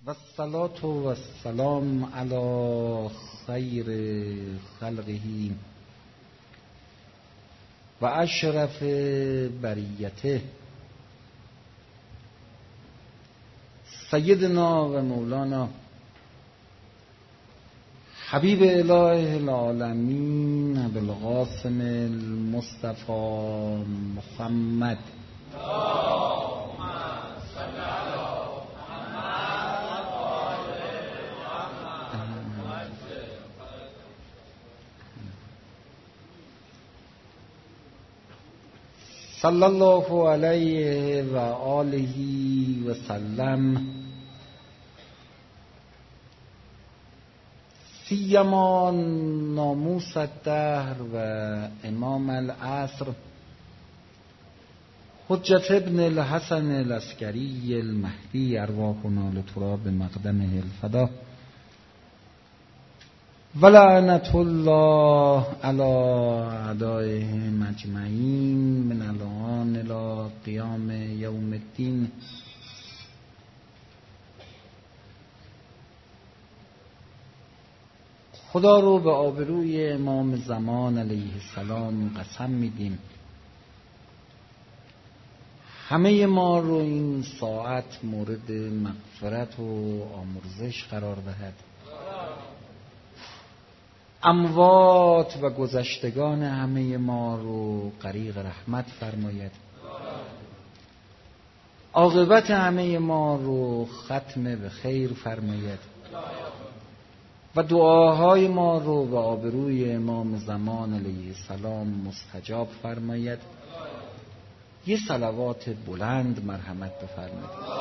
و الصلاة و السلام علی خیر خلقه و اشرف بریته سیدنا و مولانا حبیب اله العالمین ابوالقاسم المصطفى محمد صلی الله علیه و آله و سلم. سیما ناموس الدهر و امام العصر حجت ابن الحسن العسکری المهدی ارواحنا لتراب مقدمه الفدا و لعنت الله علی اعدائهم اجمعین من الان الی قیام یوم الدین. خدا رو به آبروی امام زمان علیه السلام قسم میدیم همه ما رو این ساعت مورد مغفرت و آمرزش قرار دهد، اموات و گذشتگان همه ما رو غریق رحمت فرماید، عاقبت همه ما رو ختم به خیر فرماید و دعاهای ما رو به آبروی امام زمان علیه السلام مستجاب فرماید. یه صلوات بلند مرحمت بفرمایید.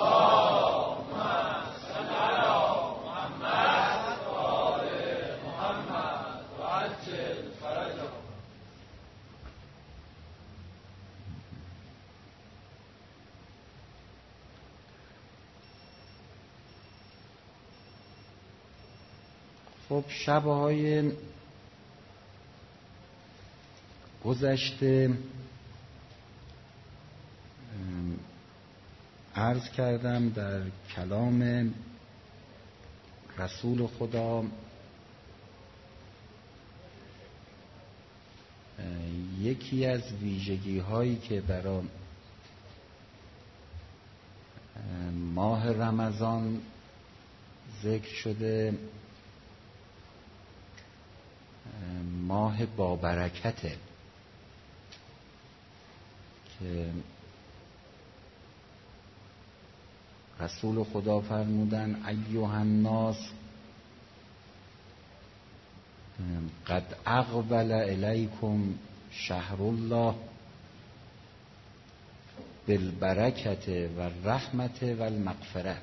خب شبهای گذشته عرض کردم در کلام رسول خدا یکی از ویژگی هایی که برای ماه رمضان ذکر شده ماه با برکته که رسول خدا فرمودن ایها الناس قد اقبل الیکم شهر الله بالبرکت و الرحمت و المغفره.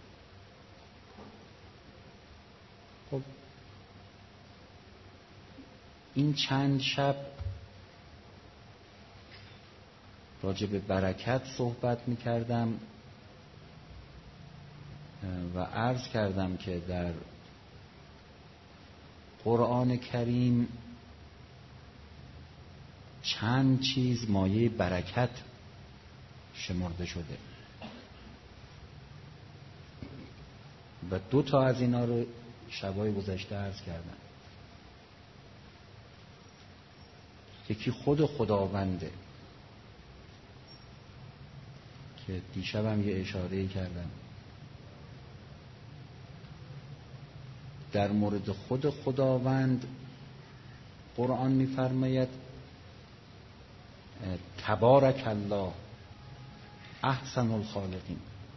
خب این چند شب راجع به برکت صحبت می کردم و عرض کردم که در قرآن کریم چند چیز مایه برکت شمرده شده و 2 تا از اینا رو شبای گذشته عرض کردم. یکی خود خداونده که دیشبم یه اشاره‌ای کردم در مورد خود خداوند. قرآن می‌فرماید تبارک الله احسن الخالقین،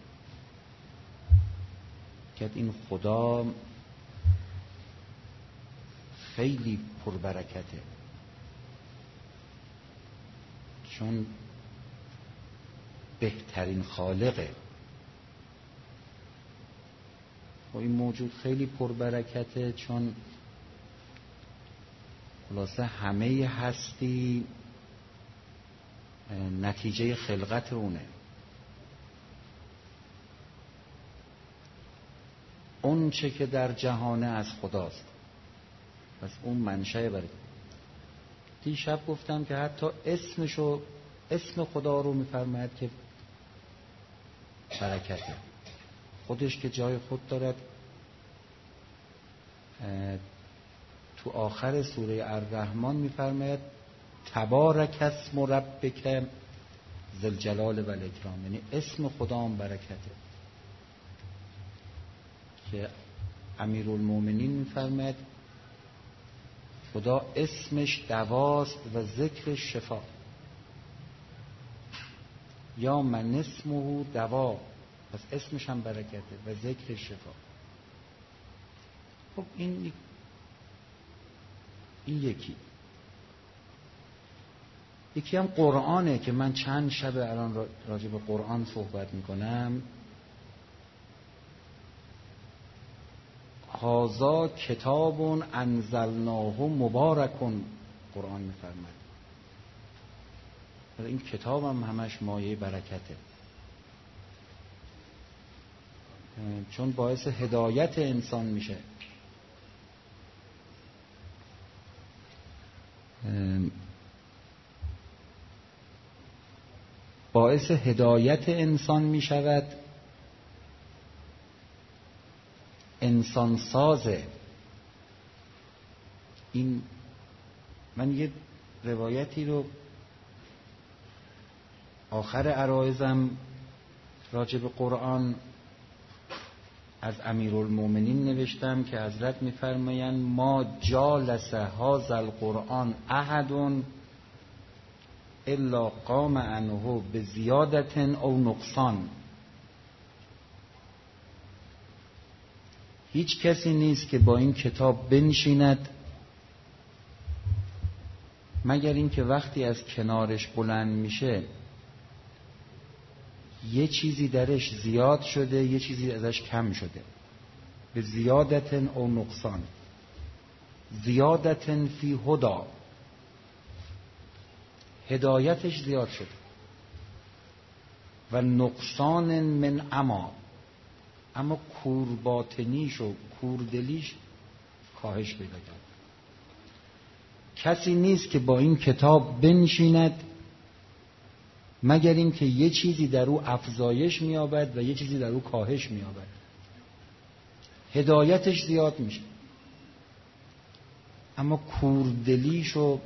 که این خدا خیلی پربرکته چون بهترین خالقه. و این موجود خیلی پربرکته چون خلاصه همه هستی نتیجه خلقت اونه. اون چه که در جهانه از خداست، پس اون منشأ برکت. دیشب گفتم که حتی اسم خدا رو میفرماید که برکته. خودش که جای خود دارد. تو آخر سوره الرحمن می‌فرماید تبارک اسم ربک ذی الجلال و الاکرام، یعنی اسم خدام برکته. که امیرالمومنین می‌فرماید خدا اسمش دواست و ذکرش شفا. یا من اسمه دوا، پس اسمش هم برکته و ذکرش شفا. خب این یکی هم قرآنه که من چند شب الان راجع به قرآن صحبت میکنم. هذا کتاب انزلناه مبارک، قرآن میفرماید. این کتاب هم همش مایه برکته، چون باعث هدایت انسان میشه. باعث هدایت انسان میشود، انسان سازه. این من یه روایتی رو آخر عرایزم راجع به قرآن از امیرالمومنین نوشتم که حضرت می‌فرمایند ما جالس هذا القرآن احد الا قام عنه بزیادت او نقصان. هیچ کسی نیست که با این کتاب بنشیند مگر اینکه وقتی از کنارش بلند میشه یه چیزی درش زیاد شده، یه چیزی ازش کم شده. به زیادت او نقصان. زیادت فی هدا، هدایتش زیاد شده، و نقصان من اما کور باطنیش و کور دلیش کاهش پیدا کرد. کسی نیست که با این کتاب بنشیند مگر اینکه یه چیزی در او افزایش می‌یابد و یه چیزی در او کاهش می‌یابد. هدایتش زیاد میشه اما کوردلیش و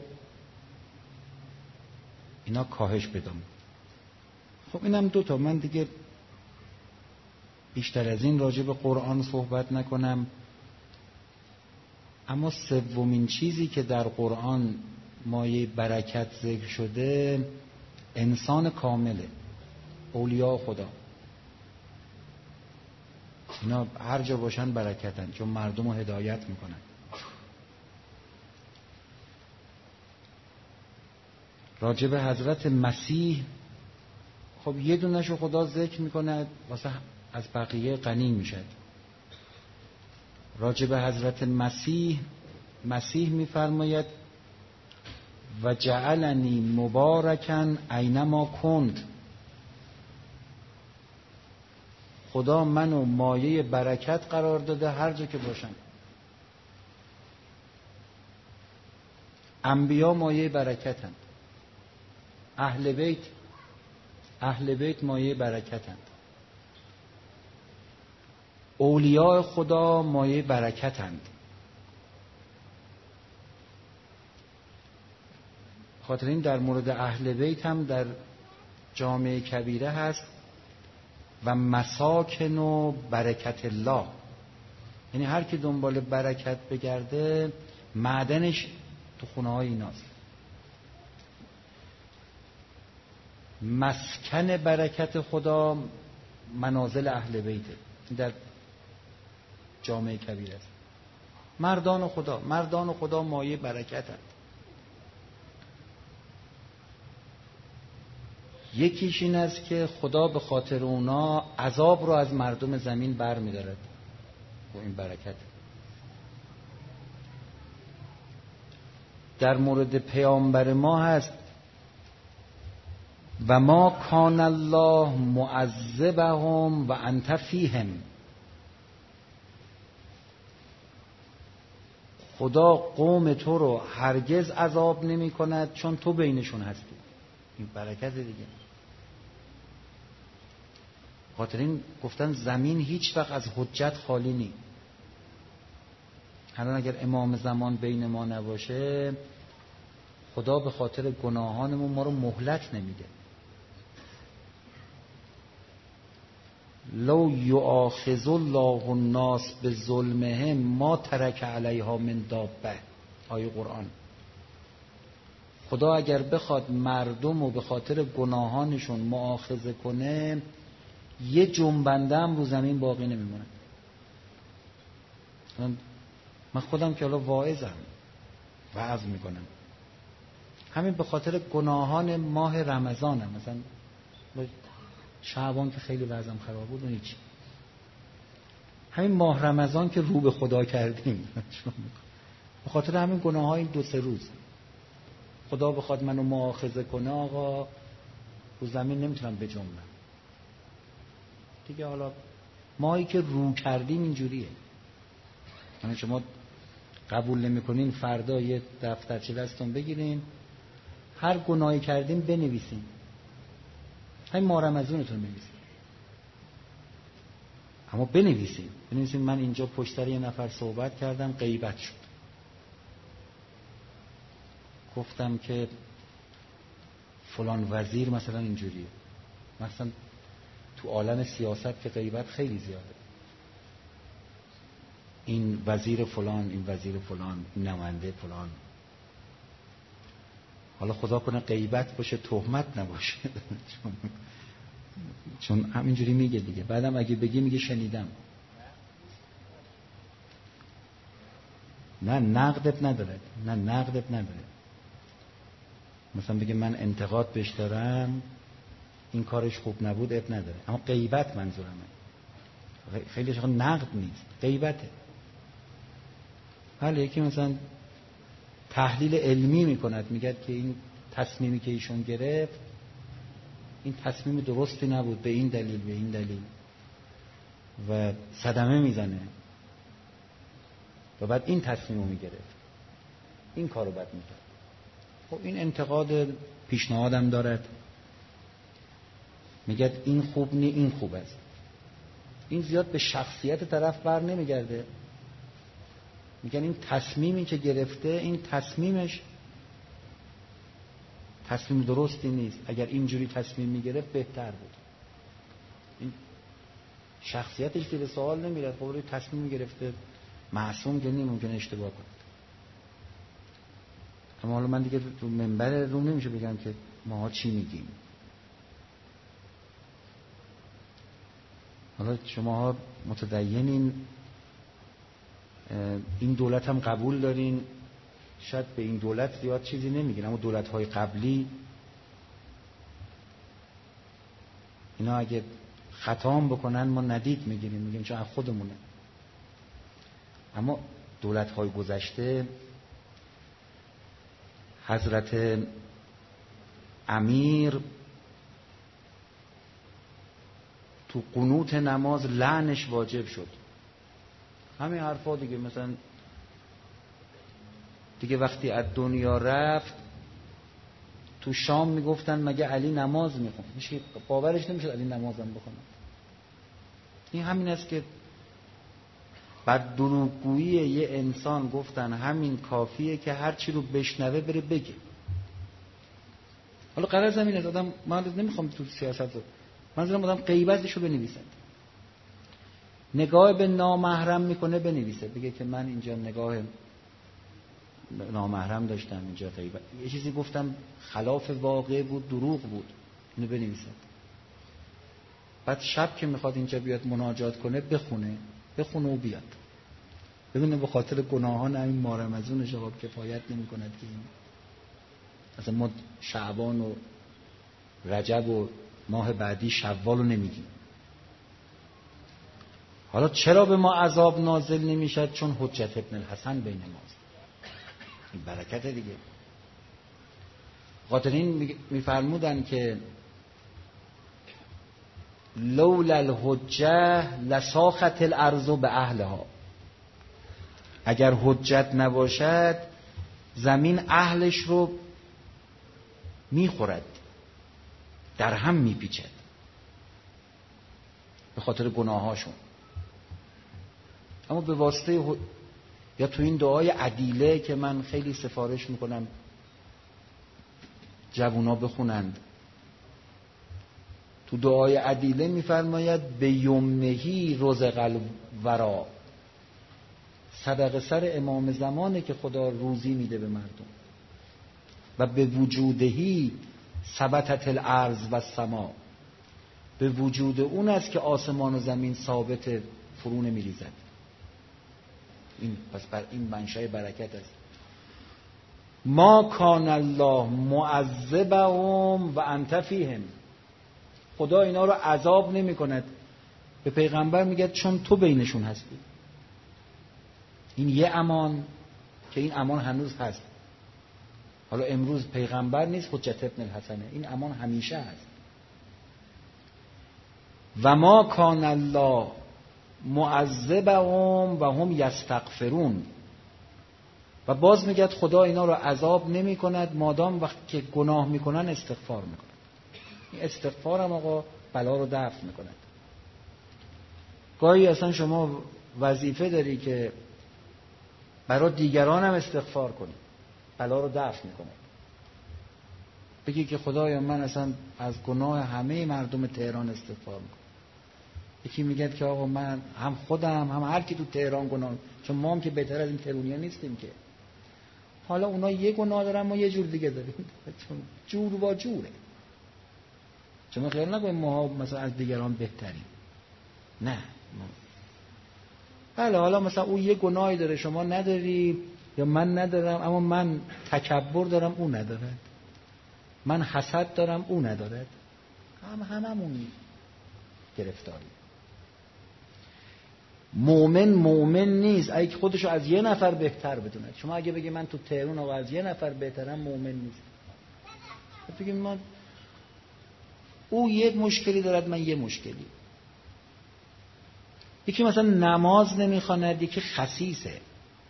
اینا کاهش پیدا می‌کنه. خب اینم دوتا. من دیگه بیشتر از این راجع به قرآن صحبت نکنم. اما سومین چیزی که در قرآن مایه برکت ذکر شده انسان کامله، اولیاء خدا. اینا هر جا باشن برکتن، چون مردم رو هدایت میکنن. راجع به حضرت مسیح خب یه دونشو خدا ذکر میکنه واسه از بقیه غنی میشه. راجع به حضرت مسیح میفرماید و جعلنی مبارکن اینما کنت. خدا منو مایه برکت قرار داده هر جا که باشم. انبیا مایه برکتند، اهل بیت مایه برکتند، اولیاء خدا مایه برکتند. خاطر این در مورد اهل بیت هم در جامعه کبیره هست و مساکن و برکت الله، یعنی هر کی دنبال برکت بگرده معدنش تو خونه های ایناست. مسکن برکت خدا منازل اهل بیته، در جامعه کبیره است. مردان خدا مایه برکت هست. یکیش این است که خدا به خاطر اونا عذاب رو از مردم زمین بر می دارد و این برکت. در مورد پیامبر ما هست و ما کان الله معذبهم و انت فیهم. خدا قوم تو رو هرگز عذاب نمی کند چون تو بینشون هستی. این برکت دیگه. خاطر این گفتن زمین هیچ وقت از حجت خالی نیست. الان اگر امام زمان بین ما نباشه، خدا به خاطر گناهانمون ما رو مهلت نمیده. لو یؤاخذ الله الناس بظلمهم ما ترک علیها من دابه. آیه قرآن. خدا اگر بخواد مردم رو به خاطر گناهانشون مؤاخذه کنه، یه جنبنده هم رو زمین باقی نمیمونه. من خودم که حالا واعظم، وعظ میکنم، همین به خاطر گناهان ماه رمضانم. مثلا شعبان که خیلی وضعم خراب بود و هیچ، همین ماه رمضان که رو به خدا کردیم به خاطر همین گناه‌های این 2-3 روز خدا بخواد منو مؤاخذه کنه، آقا رو زمین نمیتونم بجنبم دیگه. حالا ماهی که رو کردیم اینجوریه. یعنی شما قبول نمی‌کنین، فردا یه دفترچه دستون بگیرین، هر گناهی کردیم بنویسین، همین ماه رمضانتون بنویسین. اما بنویسین من اینجا پشت سر یه نفر صحبت کردم، غیبت شد، گفتم که فلان وزیر مثلا اینجوریه. مثلا تو عالم سیاست که غیبت خیلی زیاده، این وزیر فلان، این وزیر فلان، این نماینده فلان. حالا خدا کنه غیبت باشه، تهمت نباشه چون همینجوری میگه دیگه. بعدم اگه بگی میگه شنیدم. نه نقدت نداره. مثلا بگه من انتقاد بهش دارم، این کارش خوب نبود، اب نداره. اما غیبت منظورمه. خیلی شخص نقد نیست، غیبته. حالا یکی مثلا تحلیل علمی میکند، میگه که این تصمیمی که ایشون گرفت این تصمیم درستی نبود به این دلیل و صدمه میزنه و بعد این تصمیمو میگرفت، این کارو بد میکرد. خب این انتقاد پیشنهادم دارد، میگه این خوب نی، این خوب است. این زیاد به شخصیت طرف بر نمیگرده، میگن این تصمیمی که گرفته، این تصمیمش تصمیم درستی نیست، اگر اینجوری تصمیم میگرفت بهتر بود. این شخصیتش که به سوال نمیره. خب روی تصمیم گرفته، معصوم که ممکنه اشتباه کنه. اما حالا من دیگه تو منبر روم نمیشه بگم که ماها چی میگیم. حالا شماها متدینین، این دولت هم قبول دارین، شاید به این دولت زیاد چیزی نمیگین، اما دولت‌های قبلی اینا اگه خطا هم بکنن ما ندید میگیم چون از خودمونه. اما دولت‌های گذشته، حضرت امیر تو قنوت نماز لعنش واجب شد. همین حرفا دیگه. مثلا دیگه وقتی از دنیا رفت، تو شام میگفتن مگه علی نماز میخونه؟ هیچ باورش نمیشد علی نمازم بخونه. این همین است که بعد دروغگویی یه انسان گفتن همین کافیه که هر چی رو بشنوه بره بگه. حالا قرار زمین است آدم، من نمیخوام تو سیاست رو، منظورم آدم غیبتش رو بنویسه، نگاه به نامحرم میکنه بنویسه، بگه که من اینجا نگاه نامحرم داشتم، اینجا غیبت، یه چیزی گفتم خلاف واقع بود، دروغ بود، اینو بنویسه. بعد شب که میخواد اینجا بیاد مناجات کنه بخونه و بیاد، ببینه به خاطر گناهان همین ماه رمضان جواب کفایت نمی‌کند که این مثلا ما شعبان و رجب و ماه بعدی شوال رو نمیگیم. حالا چرا به ما عذاب نازل نمیشد؟ چون حجت ابن الحسن بین ماست. این برکت دیگه. خاطر این میفرمودن که لولا الحجه لساخت الارض به اهلها، اگر حجت نباشد زمین اهلش رو میخورد، در هم میپیچد. به خاطر گناهاشون. اما به واسطه یا تو این دعای عدیله که من خیلی سفارش میکنم جوونا بخونند، تو دعای عدیله میفرماید به یمنهی رزق الورا، صدقه سر امام زمانه که خدا روزی میده به مردم، و به وجودهی ثبتت الارض و السما، به وجود اون است که آسمان و زمین ثابت فرو نمیریزد. این پس بر این منشأ برکت است. ما کان الله معذبهم و انت فیهم، خدا اینا رو عذاب نمی کند. به پیغمبر میگه چون تو بینشون هستی. این یه امان که این امان هنوز هست. حالا امروز پیغمبر نیست، حجت ابن الحسنه، این امان همیشه هست. و ما کان الله معذبهم و هم یستغفرون، و باز میگه خدا اینا رو عذاب نمی کند مادام وقتی که گناه میکنن استغفار میکنن. این استغفار هم آقا بلا رو دفع میکند. گاهی اصلا شما وظیفه داری که برای دیگران هم استغفار کنی، بلا رو دفع میکنه. بگی که خدایا من اصلا از گناه همه مردم تهران استغفار میکنم. یکی میگه که آقا من هم خودم هم هر کی تو تهران گناه، چون ما هم که بهتر از این تهرانی‌ها نیستیم که. حالا اونا یه گناه دارن، ما یه جور دیگه داریم، چون جور با جوره. چون خیال نکنیم ما مثلا از دیگران بهتریم. نه. بله حالا مثلا او یه گناهی داره شما نداری یا من ندارم، اما من تکبر دارم او ندارد، من حسد دارم او ندارد، هممون گرفتاری. مؤمن نیست اگه خودشو از یه نفر بهتر بدونه. شما اگه بگی من تو تهران آقا از یه نفر بهترم، مؤمن نیست. بگیم ما او یک مشکلی دارد من یه مشکلی. یکی مثلا نماز نمیخواند، یکی خسیسه.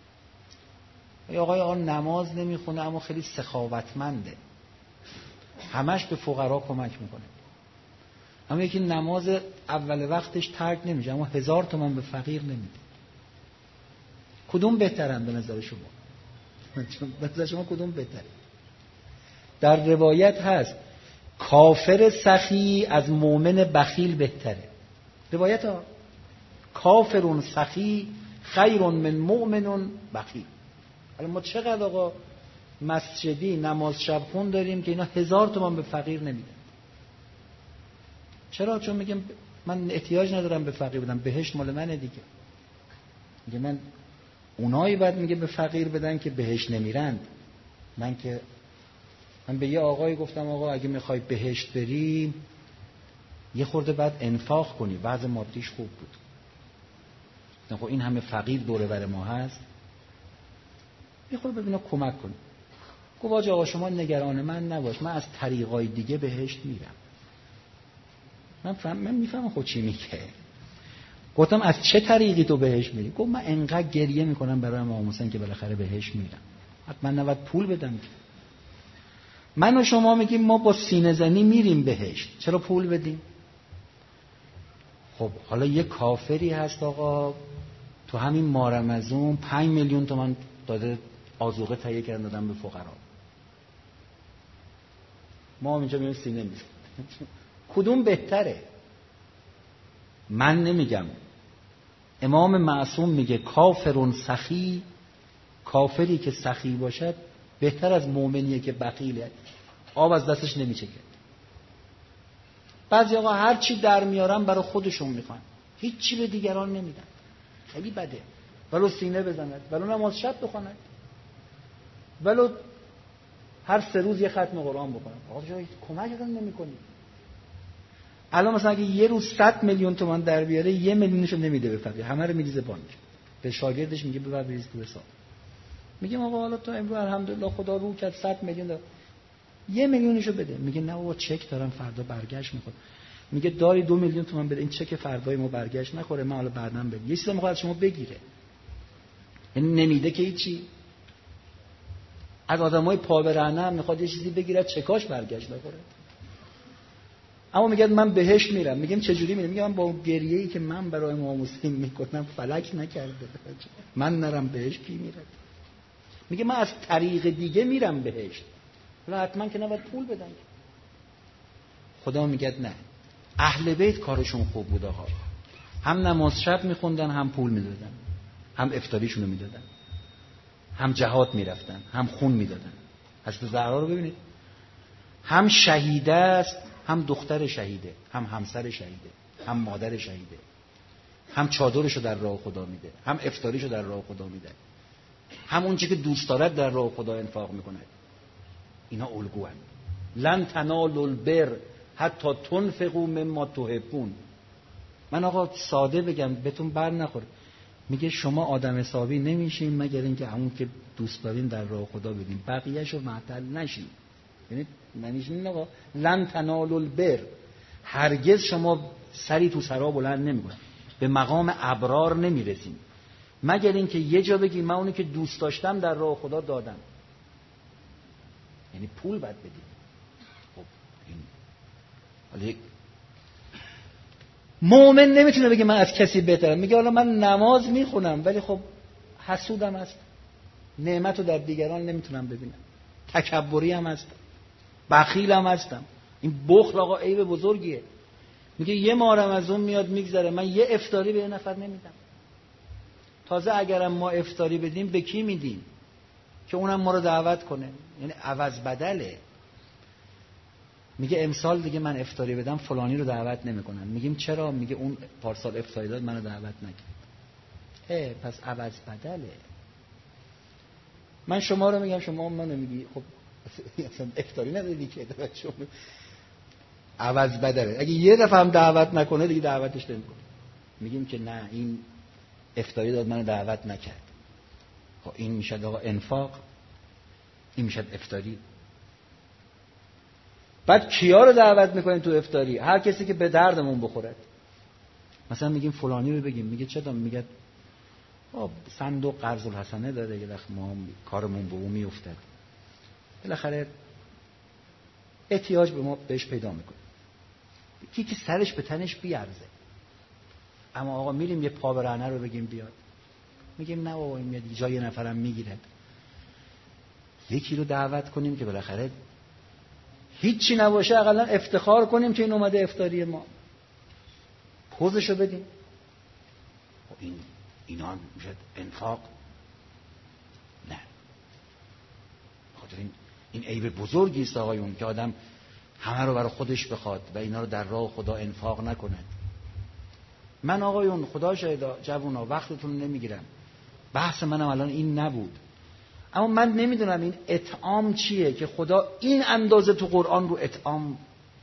آقا نماز نمیخونه اما خیلی سخاوتمنده، همش به فقرا کمک میکنه. اما یکی نماز اول وقتش ترک نمیشه اما 1000 تومان به فقیر نمیده. کدوم بهترن به نظر شما؟ به نظر شما کدوم بهتره؟ در روایت هست کافر سخی از مؤمن بخیل بهتره. روایت ها کافرون سخی خیرون من مؤمنون بخیل. حالا ما چقدر آقا مسجدی نماز شب خون داریم که اینا 1000 تومان به فقیر نمیدن. چرا؟ چون میگم من احتیاج ندارم به فقیر بدم، بهشت مال منه دیگه. میگه من اونایی باید میگه به فقیر بدن که بهشت نمیرند. من به یه آقایی گفتم آقا اگه میخوای بهشت بریم یه خورده باید انفاق کنی، وضع مادیش خوب بود. خب این همه فقیر دوره بر ما هست، یه خورده ببینا کمک کنی. گفت آقا شما نگران من نباش، من از طریقای دیگه بهشت میرم. من میفهمم خود چی میگه. گفتم از چه طریقی تو بهشت میری؟ گفت من انقدر گریه میکنم برای امام حسین که بالاخره بهشت میرم، حتما نباید پول بدم. من و شما میگیم ما با سینه زنی میریم بهشت، چرا پول بدیم؟ خب حالا یه کافری هست آقا تو همین ماه رمضان 5 میلیون تومان داده آذوقه تهیه کردن دادن به فقرا. ما هم اینجا میریم سینه میزنیم. کدوم بهتره؟ من نمیگم. امام معصوم میگه کافرون سخی، کافری که سخی باشد بهتر از مؤمنیه که بخیله، آب از دستش نمیچکه. بعضی آقا هر چی در میارن برای خودشون میخوان، هیچ چی به دیگران نمیدن. خیلی بده. ولو سینه بزند، ولو نماز شب بخواند، ولو هر 3 روز یه ختم قرآن بکنن. آقا جایی کمک هم نمی‌کنی. الان مثلا اگه یه روز 100 میلیون تومان در بیاره 1 میلیونشو نمیده به فقیر، همه رو میریزه بانک. به شاگردش میگه ببر بریز تو حساب. میگم آقا حالا تو امروز الحمدلله خدا رو کرد 100 میلیون داد، 1 میلیونشو بده. میگه نه بابا چک دارم فردا برگشت میخواد. میگه داری 2 میلیون تومان بده، این چک فردای ما برگشت نخوره، من حالا بعداً بدم. یه چیزی میخواد از شما بگیره، یعنی نمیده که هیچی. از آدمای پا برهنه هم میخواد یه چیزی بگیره، چکاش برگشت نخوره. اما میگن من بهشت میرم. میگم چجوری میرم؟ میگم من با گریه‌ای که من برای امام حسین میکنم فلک نکرده، من نرم بهشت کی میره؟ میگه من از طریق دیگه میرم بهشت، ولی حتما که نباید پول بدن. خدا میگه نه، اهل بیت کارشون خوب بود آقا، هم نماز شب میخوندن، هم پول میدادن، هم افطاریشونو میدادن، هم جهاد میرفتن، هم خون میدادن. حضرت زهرا رو ببینید، هم شهیده است، هم دختر شهیده، هم همسر شهیده، هم مادر شهیده، هم چادرشو در راه خدا میده، هم افطاریشو در راه خدا میده، هم اون چیزی که دوست دارد در راه خدا انفاق میکنه. اینا الگوان. لن تنالوا البر حتی تنفقوا مما تحبون. من آقا ساده بگم بهتون بر نخوره، میگه شما آدم حسابی نمیشین مگر اینکه همون که دوست دارین در راه خدا بدین، بقیه‌شو معطل نشین. یعنی معنیش این آقا لن تنالوا البر، هرگز شما سری تو سرا بلند نمیکنید، به مقام ابرار نمیرسین مگر اینکه یه جا بگی من اونی که دوست داشتم در راه خدا دادم. یعنی پول باید بدید. خب این حالا مؤمن نمیتونه بگه من از کسی بهترم. میگه حالا من نماز میخونم ولی خب حسودم هست، نعمتو در دیگران نمیتونم ببینم، تکبری هم هستم، بخیل هم هستم. این بخل آقا عیب بزرگیه. میگه یه ماه رمضان میاد میگذره من یه افطاری به یه نفر نمیدم. تازه اگرم ما افطاری بدیم به کی میدیم که اونم ما رو دعوت کنه؟ یعنی عوض بدله. میگه امسال دیگه من افطاری بدم فلانی رو دعوت نمیکنن. میگیم چرا؟ میگه اون پارسال افطاری داد منو دعوت نکرد. پس عوض بدله. من شما رو میگم شما منو میگی، خب اصلا افطاری ندادی که دعوت شما عوض بدله. اگه یه دفعه هم دعوت نکنه دیگه دعوتش نمیکنه. میگیم که نه این افطاری داد منو دعوت نکرد. خب این میشه آقا انفاق، این میشه افطاری. بعد کیا رو دعوت میکنیم تو افطاری؟ هر کسی که به دردمون بخوره. مثلا میگیم فلانی رو بگیم، میگه چطور؟ میگه صندوق قرض الحسنه داره، یه وقت ما کارمون به اون میافتاد، بالاخره احتیاج به ما بهش پیدا میکنه، کی سرش به تنش بیارزه. اما آقا میریم یه پا برهنه رو بگیم بیاد، میگیم نه بابا این میاد جای یه نفرم میگیره. یکی رو دعوت کنیم که بالاخره هیچی نباشه اقلا افتخار کنیم که این اومده افطاری ما، پوزشو بدیم. اینا میشه انفاق؟ نه. خاطر این عیب بزرگی است آقایون که آدم همه رو برای خودش بخواد و اینا رو در راه خدا انفاق نکنه. من آقایون خدا شاهد جوونا وقتتون نمیگیرم، بحث منم الان این نبود، اما من نمیدونم این اطعام چیه که خدا این اندازه تو قرآن رو اطعام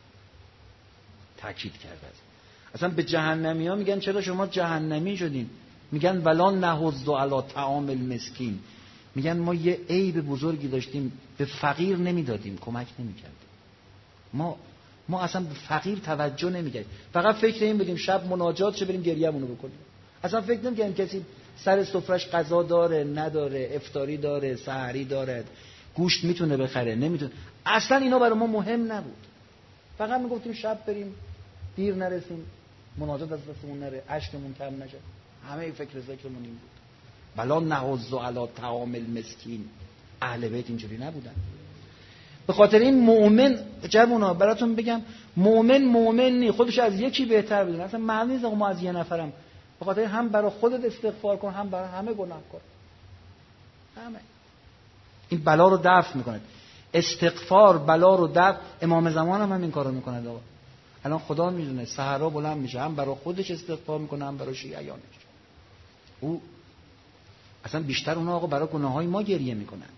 تاکید کرده است. اصلا به جهنمی ها میگن چرا شما جهنمی شدین؟ میگن ولا نحض علی طعام المسکین. میگن ما یه عیب بزرگی داشتیم، به فقیر نمیدادیم، کمک نمیکردیم. ما اصلا به فقیر توجه نمیکردیم، فقط فکر این بدیم شب مناجات شه بریم گریه‌مونو بکنیم. اصلا فکر نمی‌کردیم کسی سر سفرش غذا داره نداره، افطاری داره سحری داره، گوشت میتونه بخره نمیتونه. اصلا اینا برای ما مهم نبود. فقط میگفتیم شب بریم دیر نرسیم، مناجات از دستمون نره، اشکمون کم نشه. همه فکرمون این بود. ولا نحض علی طعام المسکین. اهل بیت اینجوری نبودن. به خاطر این مؤمن جوونا براتون بگم مؤمن نی خودش از یکی بهتر بدونه. اصلا معنی نیست ما از یه نفرم. به خاطر هم برای خودت استغفار کن، هم برای همه گناه کن. همه این بلا رو دفع میکنه. استغفار بلا رو دفع. امام زمان هم این کارو میکنه. الان خدا میدونه صحرا بلند میشه، هم برای خودش استغفار میکنه هم برای شیعیانش. او اصلا بیشتر اونها آقا برای گناههای ما گریه میکنند.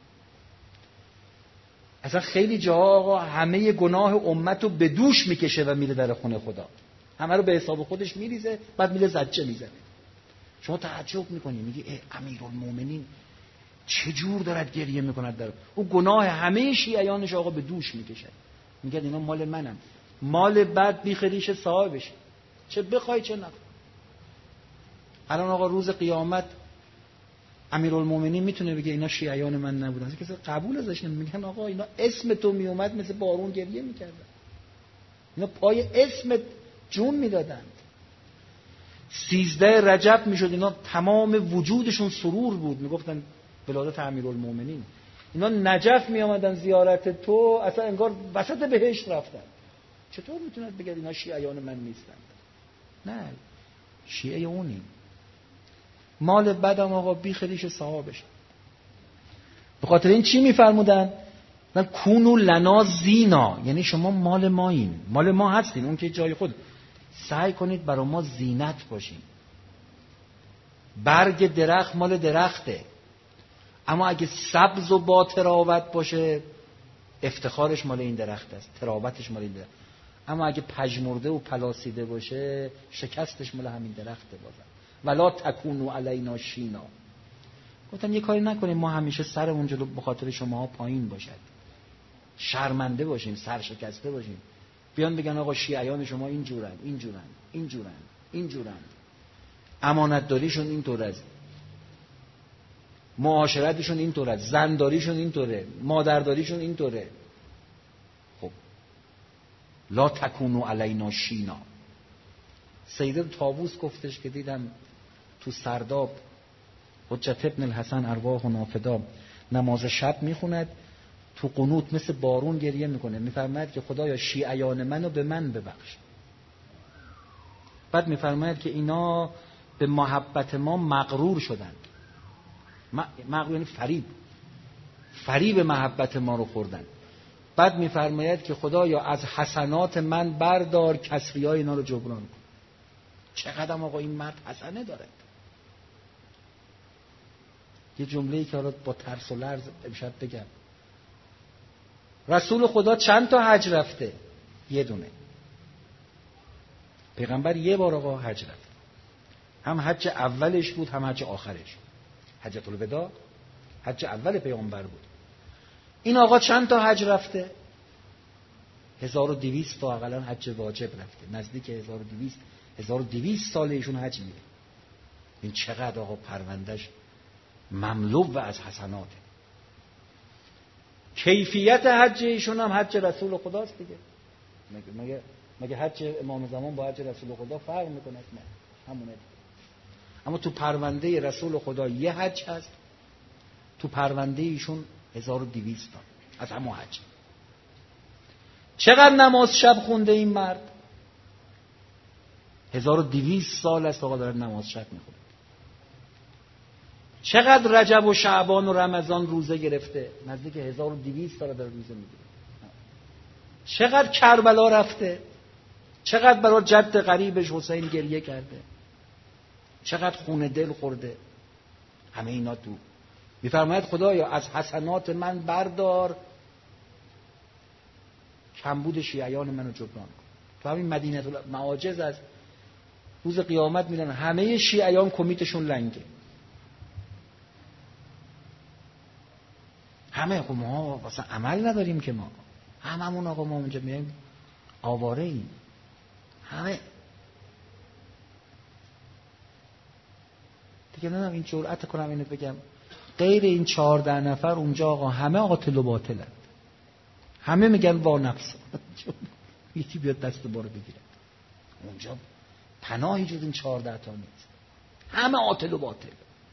اصلا خیلی جاها آقا همه گناه امت رو به دوش میکشه و میره در خونه خدا، همه رو به حساب خودش میریزه، بعد میره زجه میزنه. شما تعجب میکنی، میگی امیرالمومنین چه جور دارد گریه میکند در او گناه همه شیعیانش آقا به دوش میکشه. میگه اینا مال منم، مال بد بیخریش صاحبش، چه بخوای چه نخوای. الان آقا روز قیامت امیرالمومنین میتونه بگه اینا شیعیان من نبودن؟ کسی قبول ازش نمیگن. آقا اینا اسم تو میومد مثل بارون گریه میکردن. اینا پای اسم جون میدادند. 13 رجب میشد اینا تمام وجودشون سرور بود، میگفتن ولادت امیرالمومنین. اینا نجف میامدن زیارت تو، اصلا انگار وسط بهشت رفتن. چطور میتونید بگید اینا شیعیان من نیستند؟ نه، شیعه اونیم. مال بدم آقا بی خدیش صحابش. به خاطر این چی میفرمودن؟ من کونو لنا زینا، یعنی شما مال ما این، مال ما هستین، اون که جای خود. سعی کنید برای ما زینت باشین. برگ درخت مال درخته، اما اگه سبز و با تراوت باشه افتخارش مال این درخت است، تراوتش مال این درخت. اما اگه پژمرده و پلاسیده باشه شکستش مال همین درخته. بازم ولا تکونوا علینا شینا. گفتم یه کاری نکنیم ما همیشه سرمون جلو به خاطر شماها پایین باشد، شرمنده باشیم، سرشکسته باشیم. بیان بگن آقا شیعیان شما اینجورن. امانتداریشون اینطور است، معاشرتشون اینطور است، زنداریشون اینطوره، مادرداریشون اینطوره. خب لا تکونوا علینا شینا. سید طاووس گفتش که دیدم تو سرداب حجت ابن الحسن ارواحنا فدا نماز شب میخوند، تو قنوت مثل بارون گریه میکنه، میفرماید که خدایا شیعیان منو به من ببخش. بعد میفرماید که اینا به محبت ما مغرور شدند. مغرور یعنی فریب محبت ما رو خوردن. بعد میفرماید که خدایا از حسنات من بردار، کسریای اینا رو جبران کن. چقدر آقا این مرد حسنه داره. یه جمله‌ای که حالا با ترس و لرز امشب بگم. رسول خدا چند تا حج رفته؟ یه دونه. پیغمبر یه بار آقا حج رفت، هم حج اولش بود هم حج آخرش. حجۃ الوداع حج اول پیغمبر بود. این آقا چند تا حج رفته؟ 1200 تا اقلا حج واجب رفته، نزدیک 1200 سال ایشون حج میره. این چقدر آقا پروندهش مملو از حسناته. کیفیت حج ایشون هم حج رسول خداست دیگه. مگه حج امام زمان با حج رسول خدا فرق میکنه؟ نه، همونه دیگه. اما تو پرونده رسول خدا یه حج هست، تو پرونده ایشون 1200 تا از همون حج. چقدر نماز شب خونده این مرد؟ 1200 سال است آقا داره نماز شب میخونه. چقدر رجب و شعبان و رمضان روزه گرفته؟ نزدیک 1200 سال داره روزه میگیره. چقدر کربلا رفته؟ چقدر برای جد غریبش حسین گریه کرده؟ چقدر خون دل خورده؟ همه اینا تو میفرماید خدایا از حسنات من بردار، کمبود شیعیان منو جبران کن. تو همین مدینه المعاجز از روز قیامت میدن همه شیعیان کمیتشون لنگه. همه. خب ما واسه عمل نداریم که ما هممون آقا ما اونجا میایم آواره ایم. همه دیگه نمیدونم این جرأت کنم اینو بگم غیر این 14 نفر اونجا آقا همه آقا تل و باطلند. همه میگن وا نفس. یکی بیاد دست بارو بگیره. اونجا پناهی جز این 14 تا نیست. همه عاطل و باطل.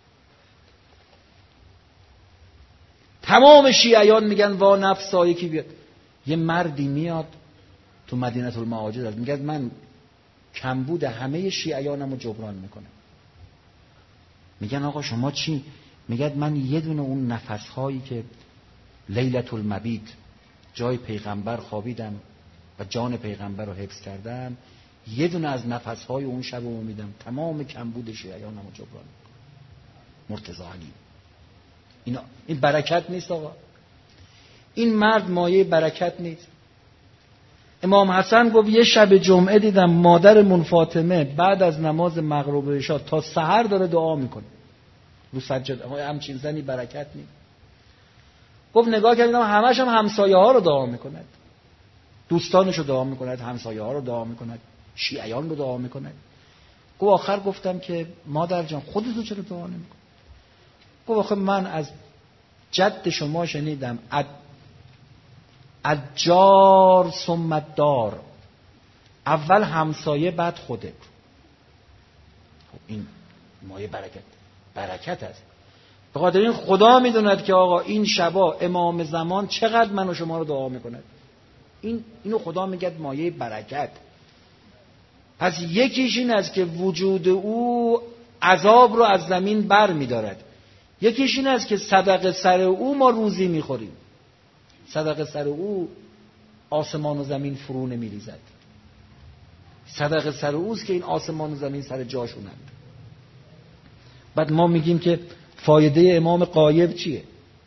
تمام شیعیان میگن وا نفسا. یکی بیاد یه مردی میاد تو مدینه المعاجز میگه من کمبود همه شیعیانمو جبران میکنم. میگن آقا شما چی؟ میگه من یه دونه اون نفسهایی که لیلة المبیت جای پیغمبر خوابیدم و جان پیغمبر رو حفظ کردم، یه دونه از نفسهای اون شب رو میدم تمام کمبود شیعیانمو جبران میکنم. مرتضی علی. این برکت نیست آقا؟ این مرد مایه برکت نیست؟ امام حسن گفت یه شب جمعه دیدم مادرمون فاطمه بعد از نماز مغرب و عشا تا سحر داره دعا میکنه رو سجاده. همچین زنی برکت نیست؟ گفت نگاه کردم همش هم همسایه ها رو دعا میکند، دوستانش رو دعا میکند، همسایه ها رو دعا میکند، شیعیان رو دعا میکند. گفت آخر گفتم که مادر جان خودتو چرا دعا نمیکنی؟ گفت آخه من از جد شما شنیدم الجار ثم الدار، اول همسایه بعد خودت. خب این مایه برکت است. به خاطر این خدا میدوند که آقا این شبا امام زمان چقدر من و شما رو دعا میکند. اینو خدا میگه مایه برکت. پس یکیش این است که وجود او عذاب رو از زمین بر میدارد. یکیش این است که صدقه سر او ما روزی میخوریم. صدقه سر او آسمان و زمین فرو نمیریزد. صدقه سر اوست که این آسمان و زمین سر جاشونند. بعد ما میگیم که فایده امام غایب چیه؟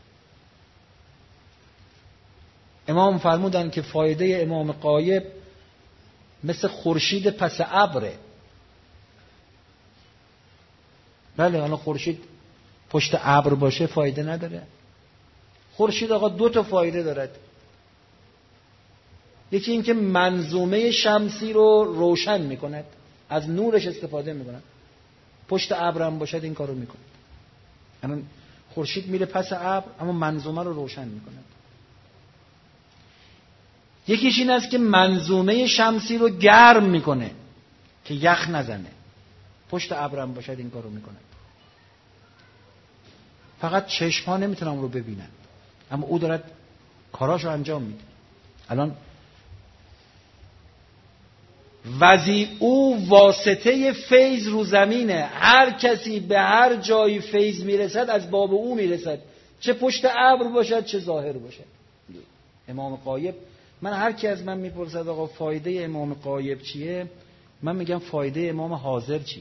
امام فرمودن که فایده امام غایب مثل خورشید پس ابره. بله، حالا خورشید پشت ابر باشه فایده نداره. خورشید آقا 2 فایده دارد. یکی این که منظومه شمسی رو روشن میکند، از نورش استفاده میکند. پشت ابر هم باشد این کارو میکنه. یعنی خورشید میره پس ابر اما منظومه رو روشن میکند. یکیش این است که منظومه شمسی رو گرم میکنه که یخ نزنه. پشت ابر هم باشد این کارو میکنه. فقط چشم‌ها نمیتونن اون رو ببینن، اما او دارد کاراشو انجام میده. الان او واسطه فیض رو زمینه. هر کسی به هر جایی فیض میرسد از باب او میرسد، چه پشت ابر باشد چه ظاهر باشد. امام غایب، من هر کی از من میپرسد آقا فایده امام غایب چیه، من میگم فایده امام حاضر چیه.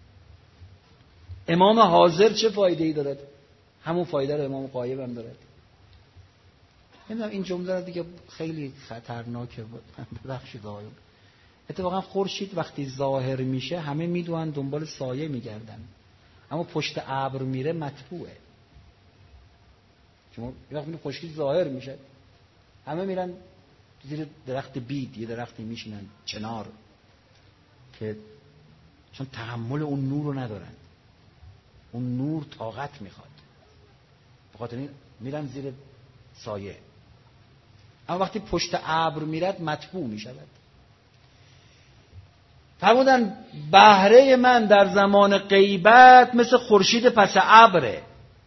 امام حاضر چه فایده‌ای دارد؟ همون فایده رو امام غایب هم دارد. نمیدونم این جمله دیگه خیلی خطرناکه، ببخشید آقایون. اتفاقا خورشید وقتی ظاهر میشه همه میدونن دنبال سایه میگردن، اما پشت ابر میره مطبوعه. چون وقتی خورشید ظاهر میشه همه میرن زیر درخت بید، یه درختی میشینن چنار، که چون تحمل اون نور رو ندارن. اون نور طاقت میخواد، به خاطر این میرن زیر سایه. اما وقتی پشت ابر میرد مطبوع میشود. فرمودن بهره من در زمان غیبت مثل خورشید پس ابره.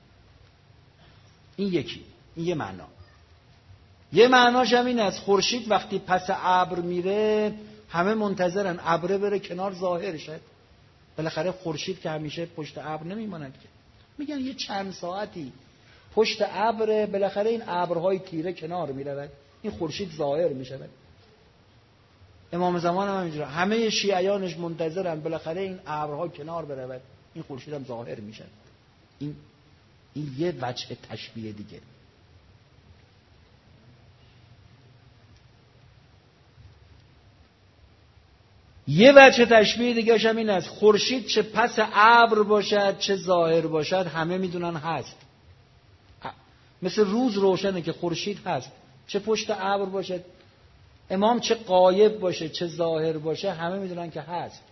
این یه معنا. یه معناش هم این است خورشید وقتی پس ابر میره همه منتظرن ابره بره کنار ظاهر شد. بالاخره خورشید که همیشه پشت ابر نمیماند که، میگن یه چند ساعتی پشت ابر، بالاخره این ابرهای تیره کنار میرود، این خورشید ظاهر میشود. امام زمان هم همینجوره، همه شیعیانش منتظرن بالاخره این ابرها کنار برود، این خورشید هم ظاهر میشه. این یه وجه تشبیه دیگه. یه وجه تشبیه دیگه هم این است خورشید چه پس ابر باشد چه ظاهر باشد همه میدونن هست. مثل روز روشنه که خورشید هست، چه پشت ابر باشد، امام چه غایب باشه چه ظاهر باشه همه میدونن که هست.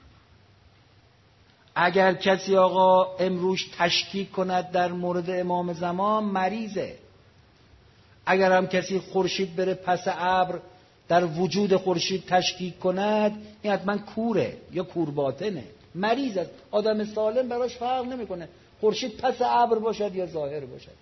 اگر کسی آقا امروز تشکیک کند در مورد امام زمان مریضه. اگر هم کسی خورشید بره پس ابر در وجود خورشید تشکیک کند، این حتما کوره یا کورباطنه، مریض است. آدم سالم براش فرق نمیکنه خورشید پس ابر باشد یا ظاهر باشد.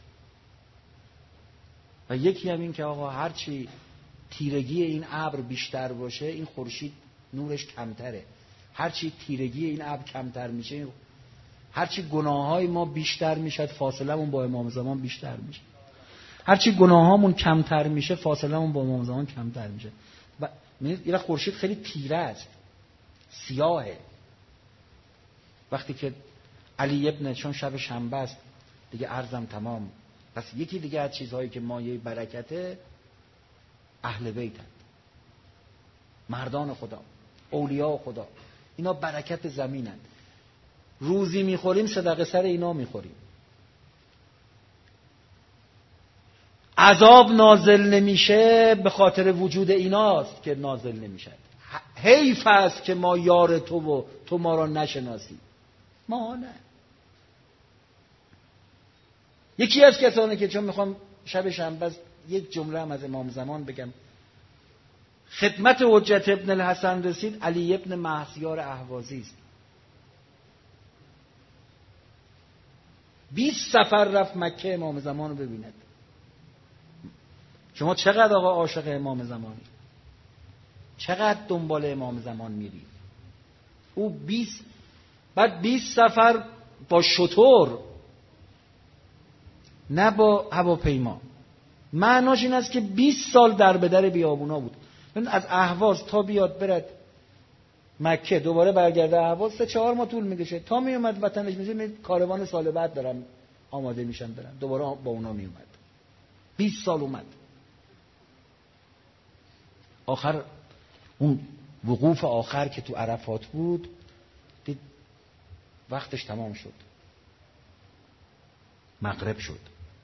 و یکی هم این که آقا هرچی تیرگی این ابر بیشتر باشه این خورشید نورش کمتره. هرچی تیرگی این ابر کمتر میشه، هرچی گناههای ما بیشتر میشد فاصلمون با امام زمان بیشتر میشه. هرچی گناهامون کمتر میشه فاصلمون با امام زمان کمتر میشه. و این خورشید خیلی تیره است، سیاهه. وقتی که علی ابن، چون شب شنبه است دیگه عرضم تمام، پس یکی دیگه از چیزهایی که مایه برکته اهل بیت هست، مردان خدا، اولیاء خدا، اینا برکت زمینند. روزی میخوریم صدقه سر اینا میخوریم. عذاب نازل نمیشه به خاطر وجود ایناست که نازل نمیشه. حیف است که ما یار تو و تو ما را نشناسی. ما نه. یکی از کسانی که چون میخوام شب شنبه یک جمله هم از امام زمان بگم، خدمت حجت ابن الحسن رسید، علی ابن مهسیار اهوازی است. 20 سفر رفت مکه امام زمان رو ببیند. شما چقدر آقا عاشق امام زمانی؟ چقدر دنبال امام زمان میری؟ او 20 سفر با شتر، نه با هواپیما. معناش این است که 20 سال در به در بیابونا بود. از اهواز تا بیاد برد مکه دوباره برگرده اهواز 3-4 ماه طول میکشه. تا میومد وطنش میشه، کاروان سال بعد دارم آماده میشن برن، دوباره با اونا میومد. 20 سال اومد. آخر اون وقوف آخر که تو عرفات بود، دید وقتش تمام شد، مغرب شد،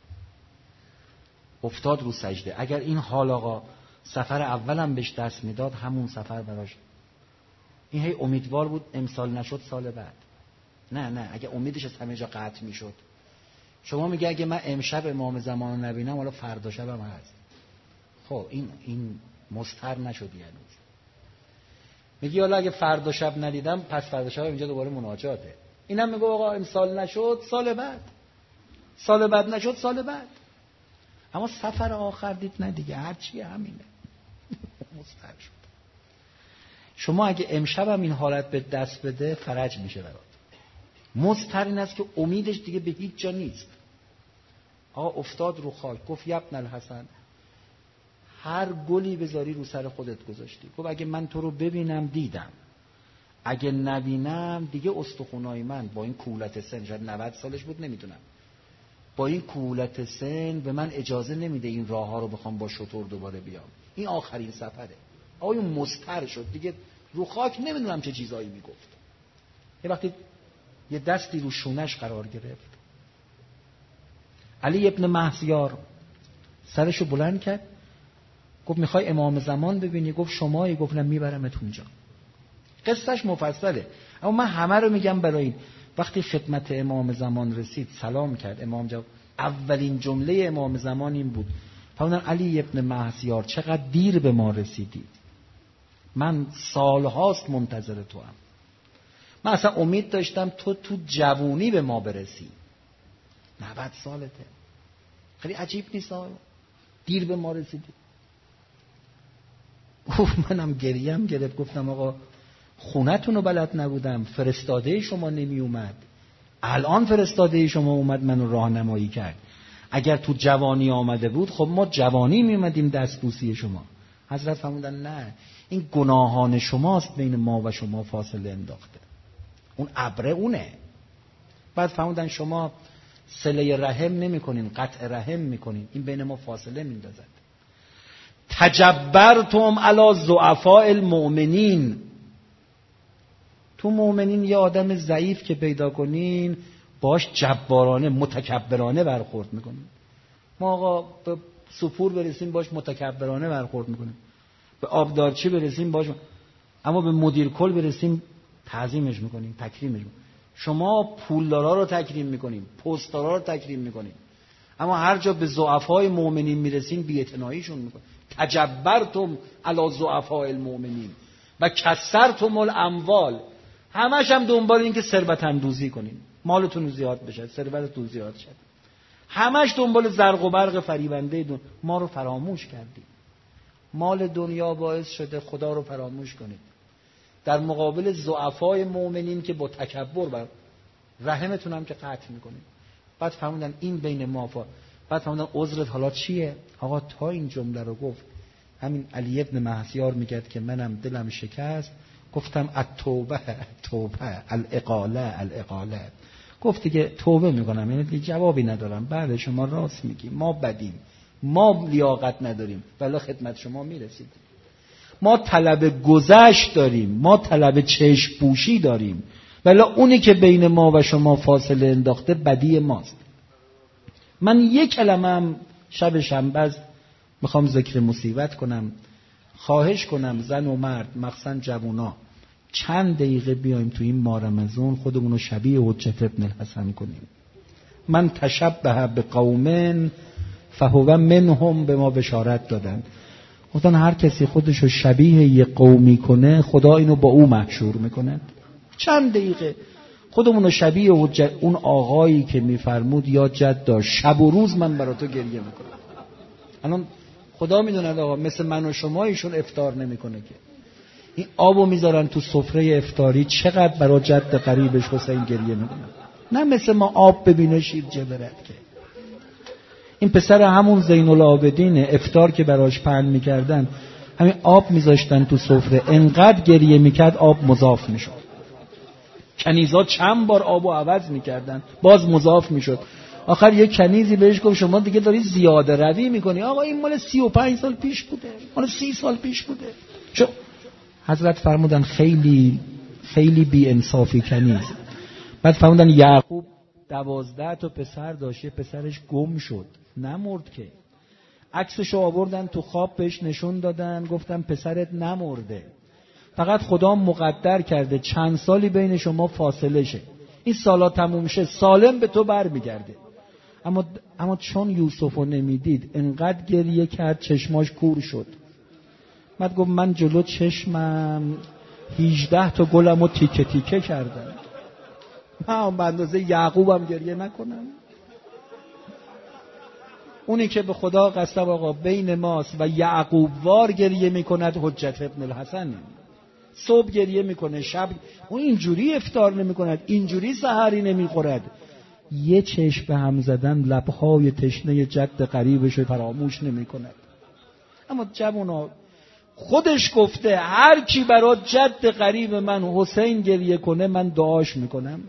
افتاد رو سجده. اگر این حال آقا سفر اولم بهش دست میداد، همون سفر براش، این هی امیدوار بود امسال نشد سال بعد. نه اگه امیدش از همه جا قطع میشد. شما میگه اگه من امشب امام زمان رو نبینم، حالا فردا شبم هست. خب این مستر نشد هنوز. میگی حالا اگه فردا شب ندیدم، پس فردا شب اینجا دوباره مناجاته. اینم میگه آقا امسال نشد سال بعد، سال بعد نشد سال بعد. اما سفر آخر دید نه دیگه، هرچی همینه. مستر شد. شما اگه امشب هم این حالت به دست بده، فرج میشه برات. مستر این است که امیدش دیگه به هیچ جا نیست. آقا افتاد رو خاک، گفت یبن الحسن، هر گلی بذاری رو سر خودت گذاشتی. گفت اگه من تو رو ببینم دیدم، اگه نبینم دیگه استخونای من با این کولت سن، شاید 90 سالش بود نمیدونم، با این کولت سن به من اجازه نمیده این راه ها رو بخوام با شتر دوباره بیام. این آخرین سفره. آقا مستر شد دیگه رو خاک، نمیدونم چه چیزایی میگفت. یه وقتی یه دستی رو شونش قرار گرفت، علی ابن مهسیار سرشو بلند کرد، گفت میخوای امام زمان ببینی؟ گفت شمایی؟ گفت نه، میبرمت اونجا. قصهش مفصله، اما من همه رو میگم برای این. وقتی خدمت امام زمان رسید، سلام کرد. امام جواب، اولین جمله امام زمان این بود، فرمودن علی ابن مهسیار چقدر دیر به ما رسیدی، من سالهاست منتظر تو هم. من اصلا امید داشتم تو جوونی به ما برسی. 90 سالته. خیلی عجیب نیست دیر به ما رسیدی. منم گریم گرفت، گفتم آقا خونتون رو بلد نبودم، فرستاده شما نمی اومد، الان فرستاده شما اومد منو راهنمایی کرد. اگر تو جوانی آمده بود، خب ما جوانی می اومدیم دستبوسی شما. حضرت فرمودن نه، این گناهان شماست بین ما و شما فاصله انداخته، اون ابره اونه. بعد فرمودن شما صله رحم نمی کنین، قطع رحم می کنین، این بین ما فاصله می اندازد. تجبرتم علی ضعفاء المؤمنین، تو مؤمنین یه آدم ضعیف که پیدا کنین، باش جبارانه متکبرانه برخورد میکنین. ما آقا به سپور برسیم باش متکبرانه برخورد میکنیم، به آبدارچی برسیم باش، اما به مدیر کل برسیم تعظیمش میکنیم، تکریمش میکنیم. شما پولدارا رو تکریم میکنیم، پستدارا رو تکریم میکنیم، اما هر جا به ضعفای مؤمنین میرسین بی‌اعتناییشون میکنیم. تجبرتم علی ضعفاء المؤمنین و کثرتم الاموال، همش هم دنبال این که ثروت اندوزی کنین، مالتون زیاد بشه، ثروتتون زیاد شه، همش دنبال زرق و برق فریبنده ما رو فراموش کردید. مال دنیا باعث شده خدا رو فراموش کنید در مقابل ضعفای مؤمنین که با تکبر بر رحمتون هم که قطع میکنید. بعد فهمیدن این بین ما بعد فهمیدن عذرت حالا چیه؟ آقا تا این جمله رو گفت، همین علی ابن مهسیار میگه که منم دلم شکست، گفتم التوبه الاقاله. گفت دیگه توبه میکنم، یعنی دیگه جوابی ندارم. بعد شما راست میگی، ما بدیم، ما لیاقت نداریم، ولی خدمت شما میرسید. ما طلب گذشت داریم، ما طلب چشم پوشی داریم، ولی اونی که بین ما و شما فاصله انداخته بدی ماست. من یک کلمه هم شب شنبه میخوام ذکر مصیبت کنم. خواهش کنم زن و مرد، مخصوصا جوونا، چند دقیقه بیایم تو این ماه رمضان خودمون رو شبیه حجت ابن الحسن کنیم. من تشبه به قوم فهو منهم، به ما بشارت دادن، گفتن هر کسی خودشو شبیه یه قومی کنه خدا اینو با او محشور میکنه. چند دقیقه خودمونو شبیه اون آقایی که میفرمود یا جدا شب و روز من برای تو گریه میکنم. الان خدا میدونه آقا مثل من و شما ایشون افطار نمیکنه که این آبو میذارن تو سفره افطاری چقدر برای جد قریبش حسین گریه میکنه. نه مثل ما آب ببینه شیر جبرد که این پسر همون زین العابدین افطار که براش پهن میکردن همین آب میذاشتن تو سفره انقدر گریه میکرد آب مضاف میشد. کنیزا چند بار آبو عوض میکردن باز مضاف میشد. آخر یک کنیزی بهش گفت شما دیگه داری زیاده روی میکنی. آقا این مال 35 سال پیش بوده، مال 30 سال پیش بوده. حضرت فرمودن خیلی خیلی بی انصافی کنیز. بعد فرمودن یعقوب 12 تا پسر داشت، پسرش گم شد نمرد که. عکسشو آوردن تو خواب بهش نشون دادن گفتن پسرت نمرده، فقط خدا مقدر کرده چند سالی بین شما فاصله شه، این سالا تموم شه سالم به تو برمیگرده. اما چون یوسفو نمیدید انقدر گریه کرد چشماش کور شد. بعد گفت من جلو چشمم 18 تا گلمو تیکه تیکه کردم، من به اندازه یعقوبم گریه نکنم؟ اونی که به خدا قسم آقا بین ماست و یعقوب وار گریه میکند حجت ابن الحسن. صبح گریه میکنه شب، اون اینجوری افطار نمیکند، اینجوری سحری نمیخورد. یه چشم به هم زدن لبهای تشنه جد قریبش فراموش نمیکند. اما جوونا خودش گفته هر کی برای جد قریب من حسین گریه کنه من دعاش میکنم.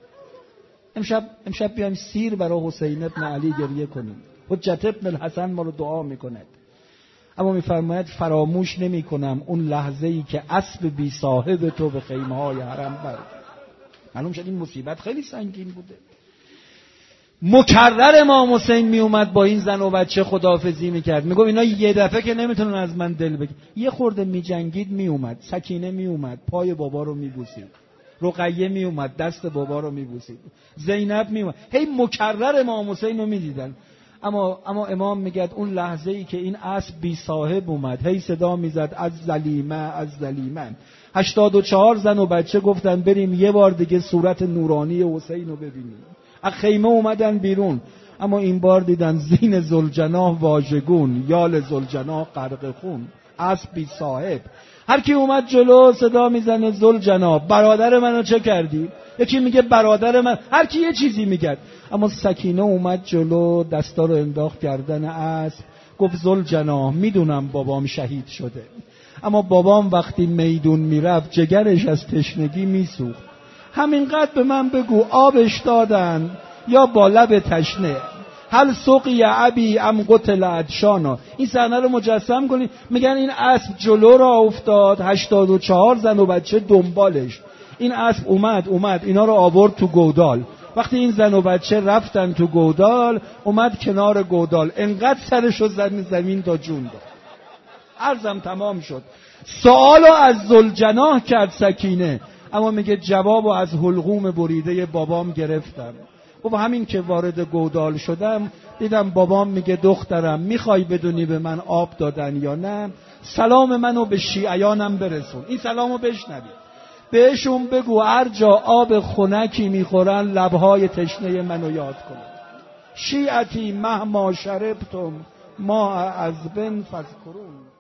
امشب بیایم سیر برای حسین ابن علی گریه کنیم. حجت ابن الحسن ما رو دعا میکند. اما میفرماید فراموش نمی کنم اون لحظه‌ای که اسب بی صاحب تو به خیمه‌های حرم برد. معلوم شد این مصیبت خیلی سنگین بوده. مکرر امام حسین می اومد با این زن و بچه خداحافظی میکرد، میگفت اینا یه دفعه که نمیتونن از من دل بگیرن. یه خورده میجنگید میومد، سکینه میومد پای بابا رو میبوسید، رقیه میومد دست بابا رو میبوسید، زینب میومد، هی مکرر امام حسین رو میدیدن. اما امام میگه اون لحظه ای که این اسب بی صاحب اومد هی صدا میزد از ظلیمه از ظلیمه. 84 زن و بچه گفتن بریم یه بار دیگه صورت نورانی حسین رو ببینیم. از خیمه اومدن بیرون، اما این بار دیدن زین ذوالجناح واژگون، یال ذوالجناح غرق خون، اسب بی صاحب. هر کی اومد جلو صدا میزنه ذوالجناح برادر منو چه کردی؟ یکی میگه برادر من، هر کی یه چیزی میگه. اما سکینه اومد جلو دستا رو انداخت گردن اسب، گفت ذوالجناح میدونم بابام شهید شده، اما بابام وقتی میدون میرفت جگرش از تشنگی میسوخت. همینقدر به من بگو آبش دادن یا با لب تشنه، هل سقی ابی ام قتل عطشانا. این صحنه رو مجسم کنید. میگن این اسب جلو را افتاد، 84 زن و بچه دنبالش. این اسب اومد اینا رو آورد تو گودال. وقتی این زن و بچه رفتن تو گودال، اومد کنار گودال انقدر سرشو زمین تا جون داد. عرضم تمام شد. سوالو از ذوالجناح کرد سکینه، اما میگه جوابو از حلقوم بریده بابام گرفتم. و همین که وارد گودال شدم دیدم بابام میگه دخترم میخوای بدونی به من آب دادن یا نه؟ سلام منو به شیعیانم برسون. این سلامو بشنوید، بهشون بگو هر جا آب خنکی میخورن لبهای تشنه منو یاد کنن. شیعتی مهما شربتم ما عذبن فذکرون.